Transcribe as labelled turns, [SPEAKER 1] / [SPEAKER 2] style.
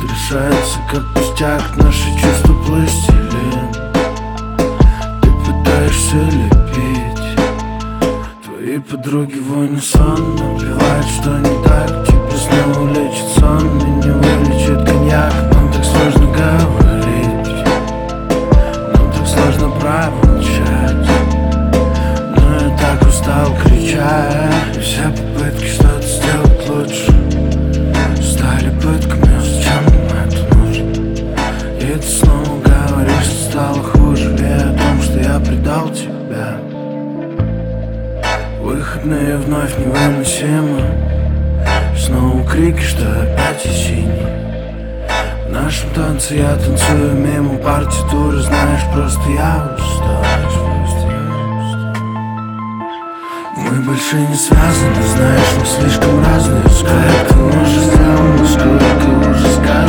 [SPEAKER 1] решается как пустяк, наши чувства пластилин. Ты пытаешься лепить, твои подруги в унисон напевают, что не так. Тебе снова лечит сон и не вылечит коньяк. Нам так сложно говорить, нам так сложно промолчать, но я так устал кричать. И все попытки что-то сделать лучше стали пытками, а зачем нам это нужно? И ты снова говоришь, что стало хуже, и о том, что я предал тебя. Выходные вновь невыносимы, снова крики, что опять и синий. В нашем танце я танцую мимо партитуры, знаешь, просто я устал. Мы больше не связаны, знаешь, мы слишком разные. Сколько уже сделано, сколько уже сказано.